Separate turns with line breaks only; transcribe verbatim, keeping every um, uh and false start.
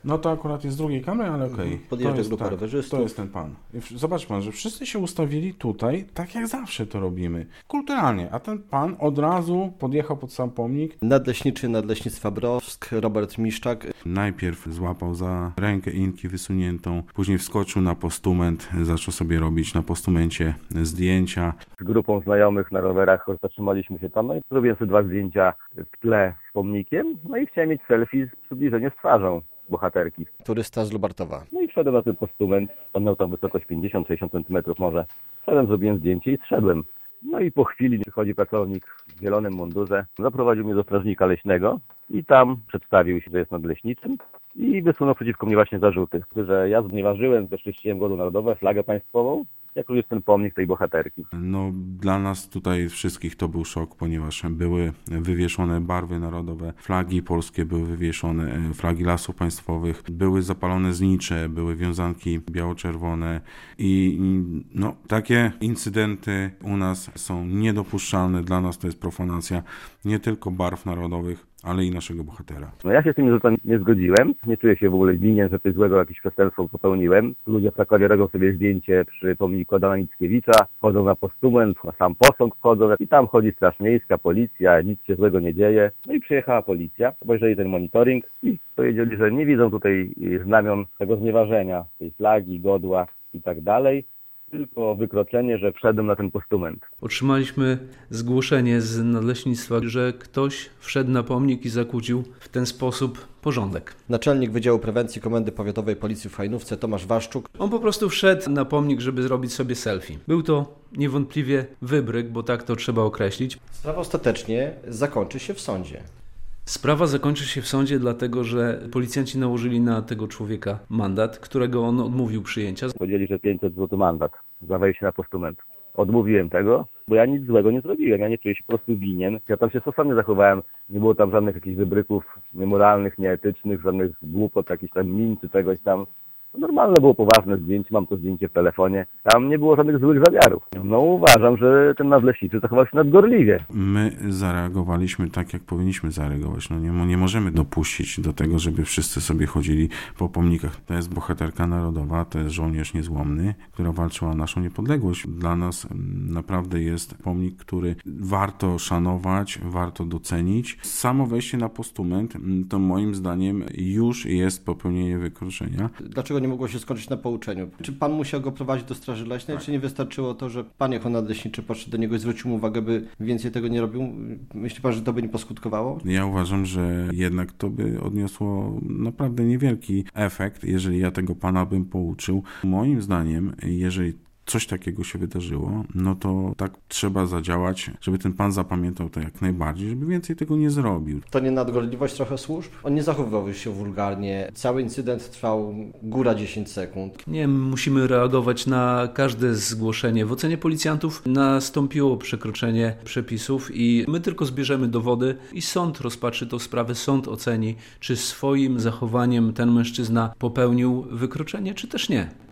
No to akurat jest z drugiej kamery, ale okej. Okay.
Podjeżdża grupa
tak,
rowerzystów.
To jest ten pan. Zobacz pan, że wszyscy się ustawili tutaj, tak jak zawsze to robimy. Kulturalnie. A ten pan od razu podjechał pod sam pomnik.
Nadleśniczy Nadleśnictwa Brodsk, Robert Miszczak.
Najpierw złapał za rękę Inki wysuniętą, później wskoczył na postument, zaczął sobie robić na postumencie zdjęcia.
Z grupą znajomych na rowerach zatrzymaliśmy się tam, no i zrobiłem sobie dwa zdjęcia w tle z pomnikiem, no i chciałem mieć selfie z przybliżeniem z twarzą bohaterki.
Turysta z Lubartowa.
No i wszedłem na ten postument, on miał tam wysokość pięćdziesiąt sześćdziesiąt centymetrów może. Wszedłem, zrobiłem zdjęcie i zszedłem. No i po chwili przychodzi pracownik w zielonym mundurze, zaprowadził mnie do strażnika leśnego i tam przedstawił się, że jest nadleśniczym i wysunął przeciwko mnie właśnie zarzuty, że ja znieważyłem, zeszczyściłem godło narodowe, flagę państwową, jak również ten pomnik tej bohaterki.
No dla nas tutaj wszystkich to był szok, ponieważ były wywieszone barwy narodowe, flagi polskie były wywieszone, flagi lasów państwowych, były zapalone znicze, były wiązanki biało-czerwone i no takie incydenty u nas są niedopuszczalne. Dla nas to jest profanacja nie tylko barw narodowych, ale i naszego bohatera.
No ja się z tym zarzutami nie zgodziłem. Nie czuję się w ogóle winien, że coś złego, jakieś przestępstwo popełniłem. Ludzie w Krakowie robią sobie zdjęcie przy pomniku Adama Mickiewicza, chodzą na postument, na sam posąg wchodzą i tam chodzi straż miejska, policja, nic się złego nie dzieje. No i przyjechała policja, obejrzeli ten monitoring i powiedzieli, że nie widzą tutaj znamion tego znieważenia, tej flagi, godła i tak dalej. Tylko wykroczenie, że wszedłem na ten postument.
Otrzymaliśmy zgłoszenie z nadleśnictwa, że ktoś wszedł na pomnik i zakłócił w ten sposób porządek.
Naczelnik Wydziału Prewencji Komendy Powiatowej Policji w Hajnówce Tomasz Waszczuk.
On po prostu wszedł na pomnik, żeby zrobić sobie selfie. Był to niewątpliwie wybryk, bo tak to trzeba określić.
Sprawa ostatecznie zakończy się w sądzie.
Sprawa zakończy się w sądzie, dlatego że policjanci nałożyli na tego człowieka mandat, którego on odmówił przyjęcia.
Powiedzieli, że pięćset złotych mandat za wejście na postument. Odmówiłem tego, bo ja nic złego nie zrobiłem. Ja nie czuję się po prostu winien. Ja tam się stosownie zachowałem. Nie było tam żadnych jakichś wybryków niemoralnych, nieetycznych, żadnych głupot, jakichś tam min czy czegoś tam. Normalne było poważne zdjęcie, mam to zdjęcie w telefonie. Tam nie było żadnych złych zamiarów. No uważam, że ten nadleśniczy zachował się nadgorliwie.
My zareagowaliśmy tak, jak powinniśmy zareagować. No nie, nie możemy dopuścić do tego, żeby wszyscy sobie chodzili po pomnikach. To jest bohaterka narodowa, to jest żołnierz niezłomny, która walczyła o naszą niepodległość. Dla nas naprawdę jest pomnik, który warto szanować, warto docenić. Samo wejście na postument to moim zdaniem już jest popełnienie wykroczenia.
Dlaczego nie mogło się skończyć na pouczeniu? Czy pan musiał go prowadzić do Straży Leśnej, tak. Czy nie wystarczyło to, że pan jako nadleśniczy podszedł do niego i zwrócił mu uwagę, by więcej tego nie robił? Myśli pan, że to by nie poskutkowało?
Ja uważam, że jednak to by odniosło naprawdę niewielki efekt, jeżeli ja tego pana bym pouczył. Moim zdaniem, jeżeli coś takiego się wydarzyło, no to tak trzeba zadziałać, żeby ten pan zapamiętał to jak najbardziej, żeby więcej tego nie zrobił.
To nie nadgorliwość trochę służb? On nie zachowywał się wulgarnie. Cały incydent trwał góra dziesięć sekund.
Nie, musimy reagować na każde zgłoszenie. W ocenie policjantów nastąpiło przekroczenie przepisów i my tylko zbierzemy dowody i sąd rozpatrzy tę sprawę, sąd oceni, czy swoim zachowaniem ten mężczyzna popełnił wykroczenie, czy też nie.